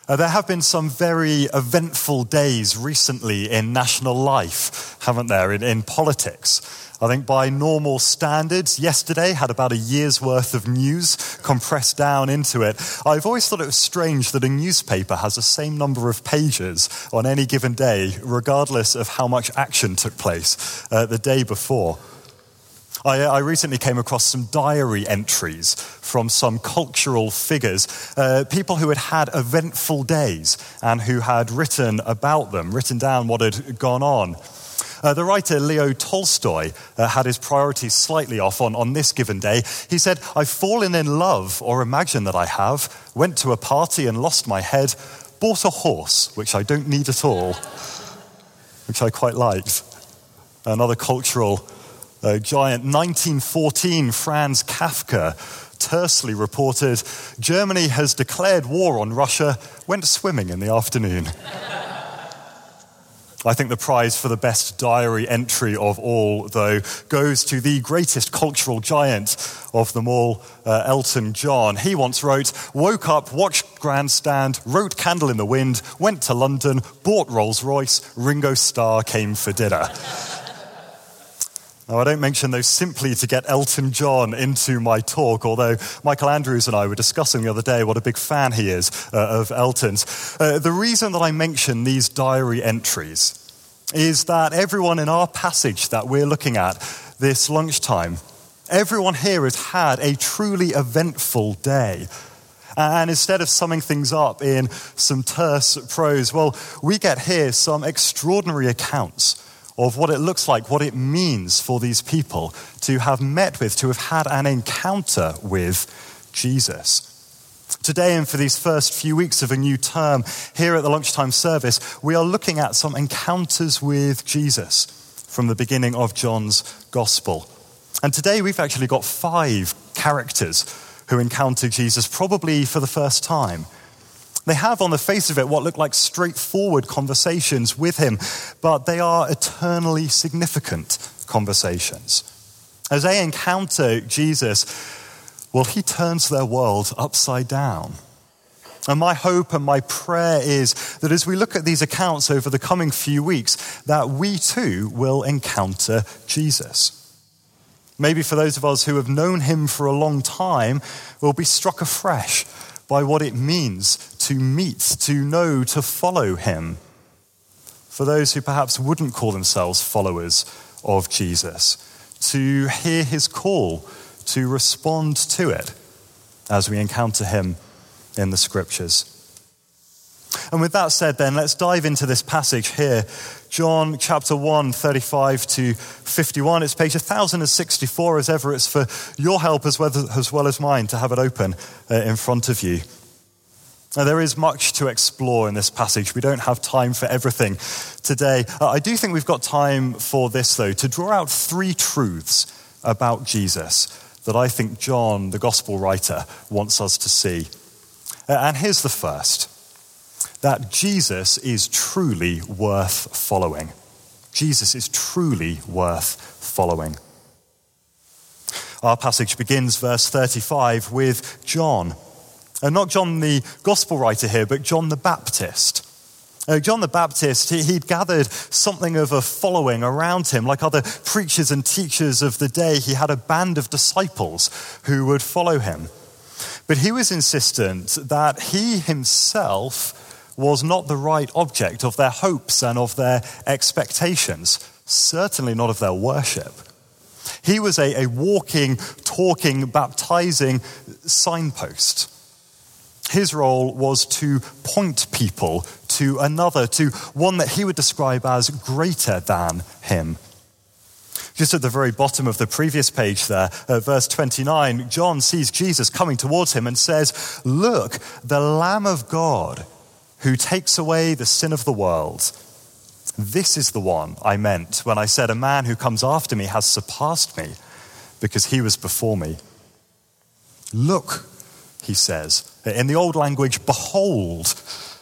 There have been some very eventful days recently in national life, haven't there, in politics. I think by normal standards, yesterday had about a year's worth of news compressed down into it. I've always thought it was strange that a newspaper has the same number of pages on any given day, regardless of how much action took place the day before. I recently came across some diary entries from some cultural figures, people who had eventful days and who had written about them, written down what had gone on. The writer Leo Tolstoy had his priorities slightly off on this given day. He said, "I've fallen in love, or imagine that I have, went to a party and lost my head, bought a horse, which I don't need at all," which I quite liked. Another cultural giant, 1914, Franz Kafka tersely reported, "Germany has declared war on Russia, went swimming in the afternoon." I think the prize for the best diary entry of all, though, goes to the greatest cultural giant of them all, Elton John. He once wrote, "Woke up, watched Grandstand, wrote Candle in the Wind, went to London, bought Rolls-Royce, Ringo Starr came for dinner." Now, I don't mention those simply to get Elton John into my talk, although Michael Andrews and I were discussing the other day what a big fan he is of Elton's. The reason that I mention these diary entries is that everyone in our passage that we're looking at this lunchtime, everyone here has had a truly eventful day. And instead of summing things up in some terse prose, well, we get here some extraordinary accounts of what it looks like, what it means for these people to have met with, to have had an encounter with Jesus. Today, and for these first few weeks of a new term here at the lunchtime service, we are looking at some encounters with Jesus from the beginning of John's Gospel. And today we've actually got 5 characters who encounter Jesus probably for the first time. They have on the face of it what look like straightforward conversations with him, but they are eternally significant conversations. As they encounter Jesus, well, he turns their world upside down. And my hope and my prayer is that as we look at these accounts over the coming few weeks, that we too will encounter Jesus. Maybe for those of us who have known him for a long time, we'll be struck afresh by what it means to meet, to know, to follow him. For those who perhaps wouldn't call themselves followers of Jesus, to hear his call, to respond to it as we encounter him in the scriptures. And with that said then, let's dive into this passage here. John chapter 1, 35 to 51. It's page 1064 as ever. It's for your help as well as mine to have it open in front of you. Now, there is much to explore in this passage. We don't have time for everything today. I do think we've got time for this, though, to draw out 3 truths about Jesus that I think John, the gospel writer, wants us to see. And here's the first. That Jesus is truly worth following. Jesus is truly worth following. Our passage begins, verse 35, with John. Not John the gospel writer here, but John the Baptist. John the Baptist, he'd gathered something of a following around him. Like other preachers and teachers of the day, he had a band of disciples who would follow him. But he was insistent that he himself was not the right object of their hopes and of their expectations, certainly not of their worship. He was a walking, talking, baptizing signpost. His role was to point people to another, to one that he would describe as greater than him. Just at the very bottom of the previous page there, verse 29, John sees Jesus coming towards him and says, "Look, the Lamb of God who takes away the sin of the world. This is the one I meant when I said a man who comes after me has surpassed me because he was before me." Look, he says. In the old language, behold.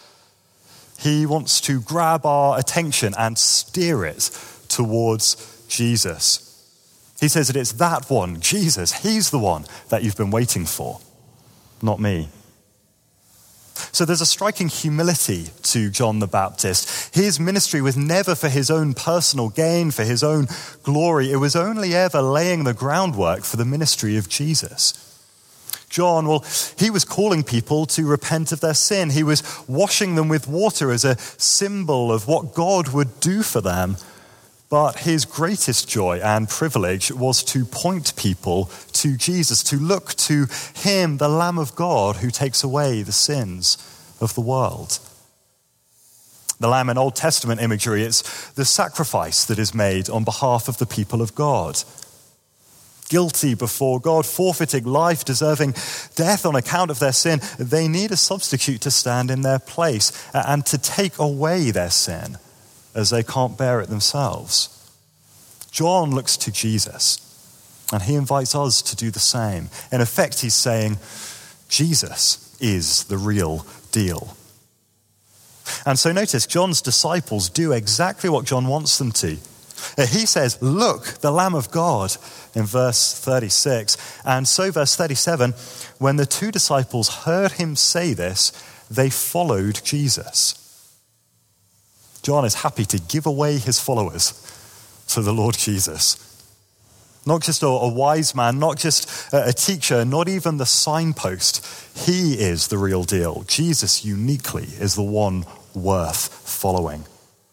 He wants to grab our attention and steer it towards Jesus. He says that it's that one, Jesus. He's the one that you've been waiting for, not me. So there's a striking humility to John the Baptist. His ministry was never for his own personal gain, for his own glory. It was only ever laying the groundwork for the ministry of Jesus. John, well, he was calling people to repent of their sin. He was washing them with water as a symbol of what God would do for them. But his greatest joy and privilege was to point people to Jesus, to look to him, the Lamb of God, who takes away the sins of the world. The lamb in Old Testament imagery, it's the sacrifice that is made on behalf of the people of God. Guilty before God, forfeiting life, deserving death on account of their sin, they need a substitute to stand in their place and to take away their sin, as they can't bear it themselves. John looks to Jesus, and he invites us to do the same. In effect, he's saying, Jesus is the real deal. And so notice, John's disciples do exactly what John wants them to. He says, look, the Lamb of God, in verse 36. And so verse 37, when the two disciples heard him say this, they followed Jesus. John is happy to give away his followers to the Lord Jesus. Not just a wise man, not just a teacher, not even the signpost. He is the real deal. Jesus uniquely is the one worth following.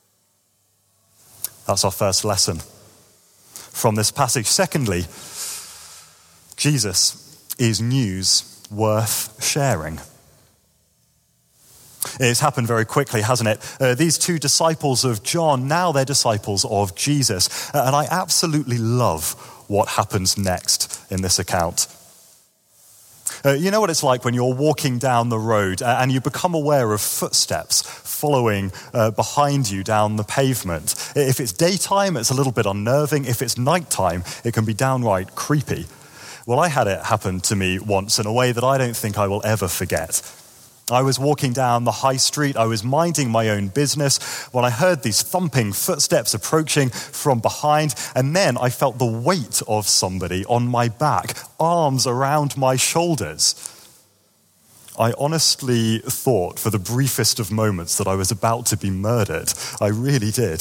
That's our first lesson from this passage. Secondly, Jesus is news worth sharing. It's happened very quickly, hasn't it? These two disciples of John, now they're disciples of Jesus. And I absolutely love what happens next in this account. You know what it's like when you're walking down the road and you become aware of footsteps following behind you down the pavement. If it's daytime, it's a little bit unnerving. If it's nighttime, it can be downright creepy. Well, I had it happen to me once in a way that I don't think I will ever forget. I was walking down the high street. I was minding my own business when I heard these thumping footsteps approaching from behind. And then I felt the weight of somebody on my back, arms around my shoulders. I honestly thought for the briefest of moments that I was about to be murdered. I really did.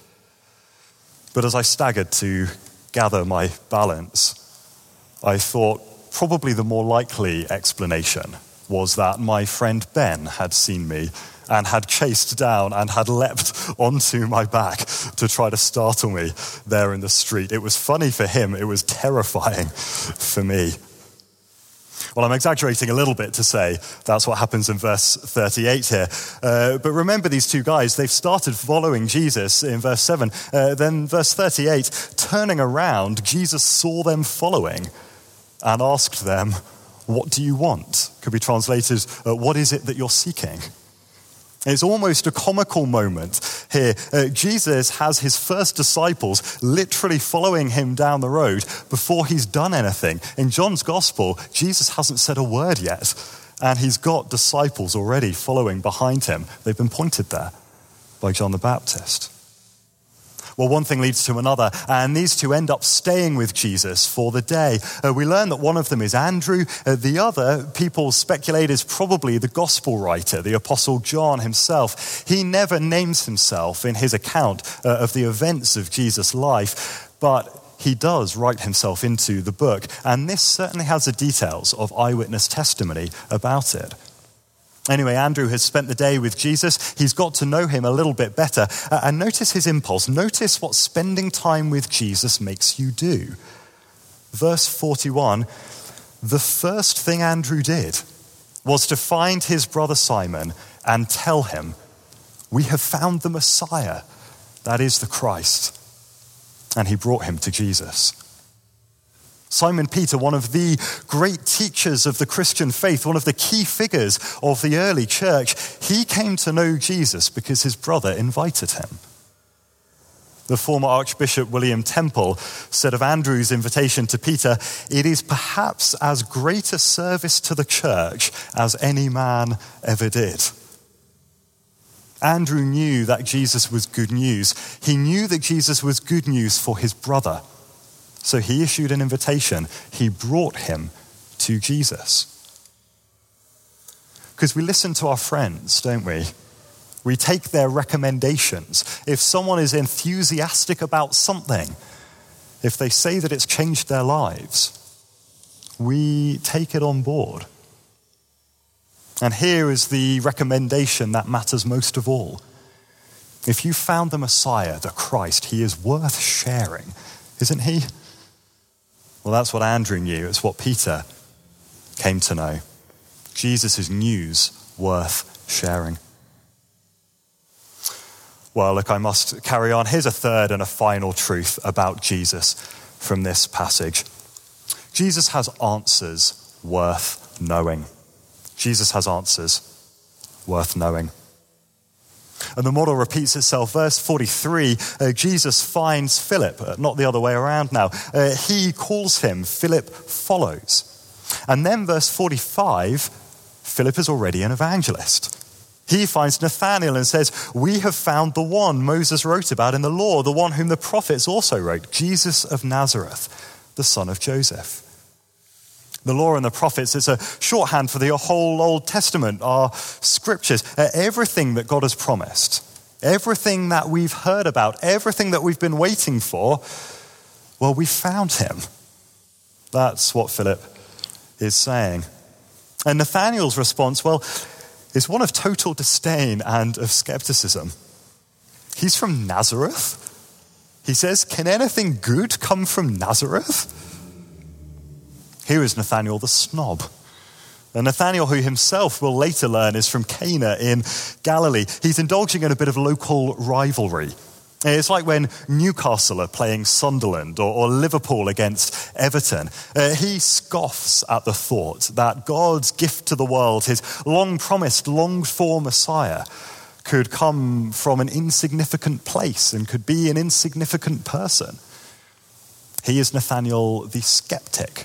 But as I staggered to gather my balance, I thought probably the more likely explanation was that my friend Ben had seen me and had chased down and had leapt onto my back to try to startle me there in the street. It was funny for him. It was terrifying for me. Well, I'm exaggerating a little bit to say that's what happens in verse 38 here. But remember these two guys, they've started following Jesus in verse 7. Then verse 38, turning around, Jesus saw them following and asked them, "What do you want?" Could be translated, "What is it that you're seeking?" It's almost a comical moment here. Jesus has his first disciples literally following him down the road before he's done anything. In John's gospel, Jesus hasn't said a word yet, and he's got disciples already following behind him. They've been pointed there by John the Baptist. Well, one thing leads to another, and these two end up staying with Jesus for the day. We learn that one of them is Andrew. The other, people speculate, is probably the gospel writer, the Apostle John himself. He never names himself in his account of the events of Jesus' life, but he does write himself into the book, and this certainly has the details of eyewitness testimony about it. Anyway, Andrew has spent the day with Jesus. He's got to know him a little bit better. And notice his impulse. Notice what spending time with Jesus makes you do. Verse 41, the first thing Andrew did was to find his brother Simon and tell him, "We have found the Messiah, that is the Christ." And he brought him to Jesus. Simon Peter, one of the great teachers of the Christian faith, one of the key figures of the early church, he came to know Jesus because his brother invited him. The former Archbishop William Temple said of Andrew's invitation to Peter, "It is perhaps as great a service to the church as any man ever did." Andrew knew that Jesus was good news. He knew that Jesus was good news for his brother. So he issued an invitation. He brought him to Jesus. Because we listen to our friends, don't we? We take their recommendations. If someone is enthusiastic about something, if they say that it's changed their lives, we take it on board. And here is the recommendation that matters most of all. If you found the Messiah, the Christ, he is worth sharing, isn't he? Well, that's what Andrew knew. It's what Peter came to know. Jesus is news worth sharing. Well, look, I must carry on. Here's a third and a final truth about Jesus from this passage. Jesus has answers worth knowing. Jesus has answers worth knowing. And the model repeats itself. Verse 43, Jesus finds Philip, not the other way around now. He calls him, Philip follows. And then verse 45, Philip is already an evangelist. He finds Nathanael and says, we have found the one Moses wrote about in the law, the one whom the prophets also wrote, Jesus of Nazareth, the son of Joseph. The law and the prophets is a shorthand for the whole Old Testament, our scriptures, everything that God has promised, everything that we've heard about, everything that we've been waiting for, well, we found him. That's what Philip is saying. And Nathanael's response, well, is one of total disdain and of skepticism. He's from Nazareth. He says, can anything good come from Nazareth? Here is Nathanael the snob. And Nathanael, who himself we'll later learn is from Cana in Galilee. He's indulging in a bit of local rivalry. It's like when Newcastle are playing Sunderland or Liverpool against Everton. He scoffs at the thought that God's gift to the world, his long-promised, longed-for Messiah, could come from an insignificant place and could be an insignificant person. He is Nathanael the skeptic.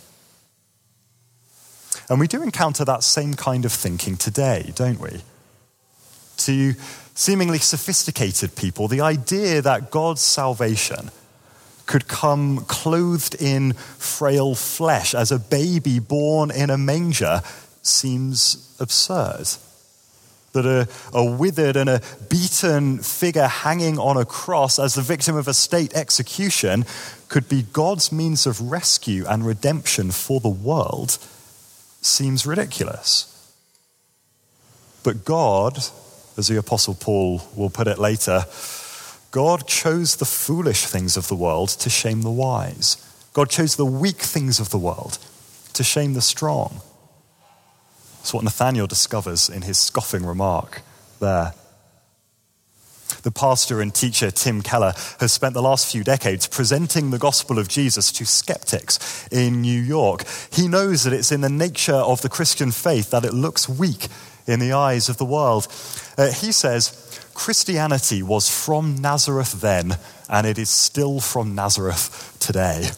And we do encounter that same kind of thinking today, don't we? To seemingly sophisticated people, the idea that God's salvation could come clothed in frail flesh as a baby born in a manger seems absurd. That a withered and a beaten figure hanging on a cross as the victim of a state execution could be God's means of rescue and redemption for the world seems ridiculous. But God, as the Apostle Paul will put it later, God chose the foolish things of the world to shame the wise. God chose the weak things of the world to shame the strong. That's what Nathanael discovers in his scoffing remark there. The pastor and teacher Tim Keller has spent the last few decades presenting the gospel of Jesus to skeptics in New York. He knows that it's in the nature of the Christian faith that it looks weak in the eyes of the world. He says, Christianity was from Nazareth then, and it is still from Nazareth today.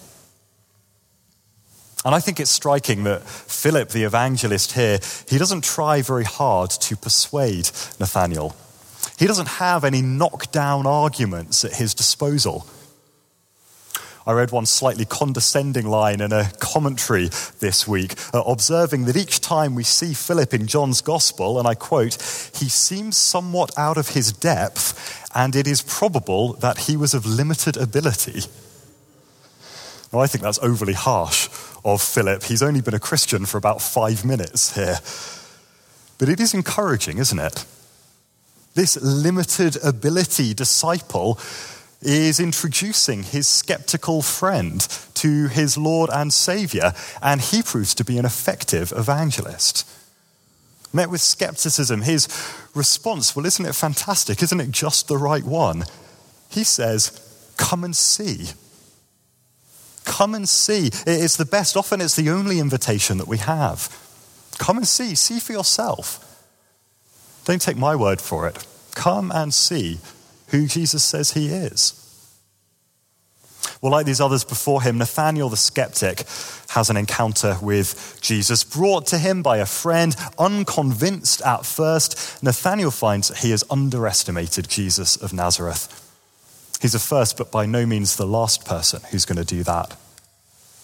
And I think it's striking that Philip, the evangelist here, he doesn't try very hard to persuade Nathanael. He doesn't have any knockdown arguments at his disposal. I read one slightly condescending line in a commentary this week, observing that each time we see Philip in John's gospel, and I quote, he seems somewhat out of his depth, and it is probable that he was of limited ability. Now, I think that's overly harsh of Philip. He's only been a Christian for about 5 minutes here. But it is encouraging, isn't it? This limited ability disciple is introducing his skeptical friend to his Lord and Savior, and he proves to be an effective evangelist. Met with skepticism, his response, well, isn't it fantastic? Isn't it just the right one? He says, come and see. Come and see. It's the best, often it's the only invitation that we have. Come and see for yourself. Don't take my word for it. Come and see who Jesus says he is. Well, like these others before him, Nathanael the skeptic has an encounter with Jesus, brought to him by a friend, unconvinced at first. Nathanael finds that he has underestimated Jesus of Nazareth. He's the first, but by no means the last person who's going to do that.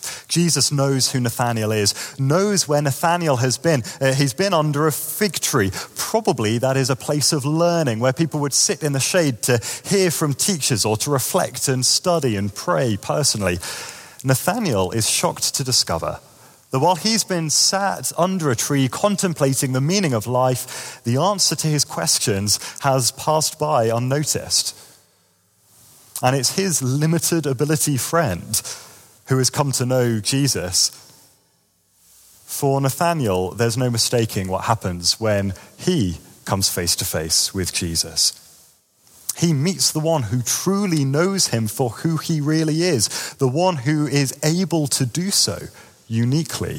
Jesus knows who Nathanael is, knows where Nathanael has been. He's been under a fig tree. Probably that is a place of learning where people would sit in the shade to hear from teachers or to reflect and study and pray personally. Nathanael is shocked to discover that while he's been sat under a tree contemplating the meaning of life, the answer to his questions has passed by unnoticed. And it's his limited ability friend who has come to know Jesus. For Nathanael, there's no mistaking what happens when he comes face to face with Jesus. He meets the one who truly knows him for who he really is, the one who is able to do so uniquely.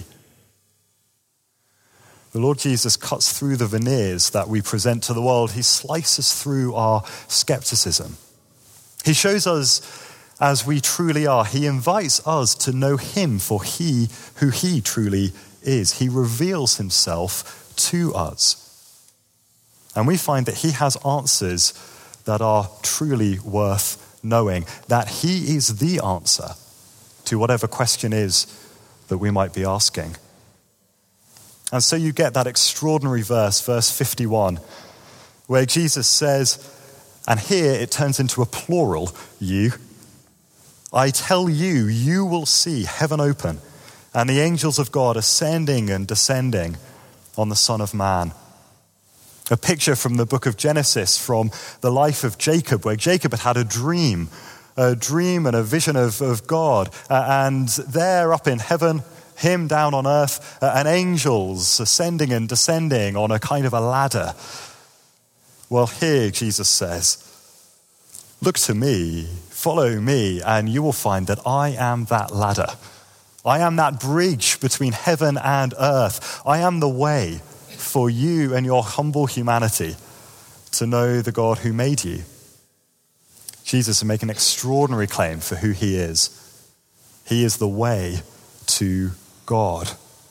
The Lord Jesus cuts through the veneers that we present to the world. He slices through our skepticism. He shows us as we truly are. He invites us to know him for who he truly is. He reveals himself to us. And we find that he has answers that are truly worth knowing, that he is the answer to whatever question is that we might be asking. And so you get that extraordinary verse 51, where Jesus says, and here it turns into a plural, you. I tell you, you will see heaven open and the angels of God ascending and descending on the Son of Man. A picture from the book of Genesis, from the life of Jacob, where Jacob had a dream and a vision of God. And there up in heaven, him down on earth, and angels ascending and descending on a kind of a ladder. Well, here Jesus says, look to me, follow me, and you will find that I am that ladder. I am that bridge between heaven and earth. I am the way for you and your humble humanity to know the God who made you. Jesus is making an extraordinary claim for who he is. He is the way to God.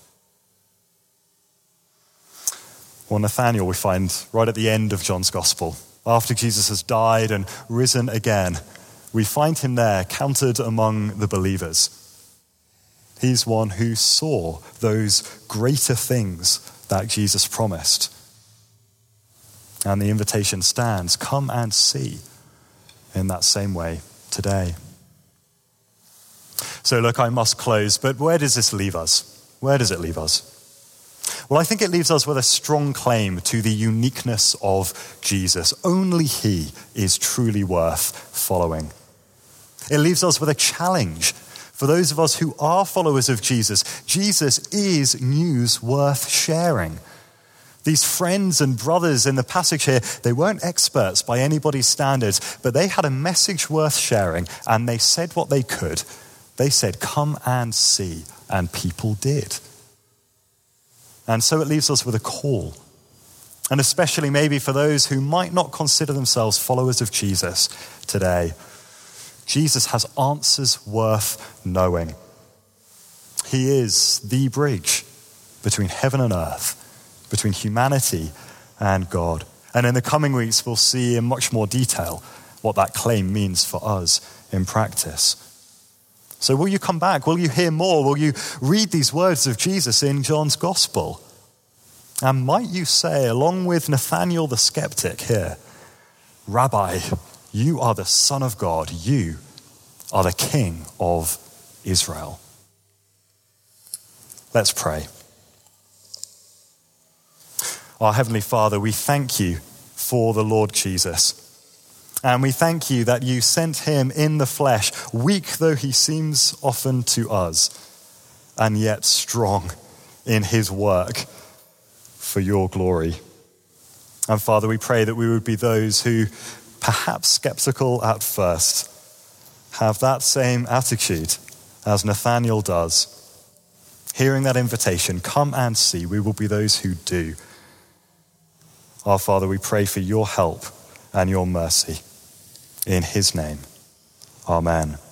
Well, Nathanael we find right at the end of John's Gospel. After Jesus has died and risen again, we find him there counted among the believers. He's one who saw those greater things that Jesus promised. And the invitation stands, come and see in that same way today. So look, I must close, but where does this leave us? Where does it leave us? Well, I think it leaves us with a strong claim to the uniqueness of Jesus. Only he is truly worth following. It leaves us with a challenge for those of us who are followers of Jesus. Jesus is news worth sharing. These friends and brothers in the passage here, they weren't experts by anybody's standards, but they had a message worth sharing, and they said what they could. They said, come and see, and people did. And so it leaves us with a call, and especially maybe for those who might not consider themselves followers of Jesus today. Jesus has answers worth knowing. He is the bridge between heaven and earth, between humanity and God. And in the coming weeks, we'll see in much more detail what that claim means for us in practice. So will you come back? Will you hear more? Will you read these words of Jesus in John's Gospel? And might you say, along with Nathanael the skeptic here, Rabbi, you are the Son of God. You are the King of Israel. Let's pray. Our Heavenly Father, we thank you for the Lord Jesus. And we thank you that you sent him in the flesh, weak though he seems often to us, and yet strong in his work for your glory. And Father, we pray that we would be those who, perhaps skeptical at first, have that same attitude as Nathanael does. Hearing that invitation, come and see, we will be those who do. Our Father, we pray for your help and your mercy. In his name, amen.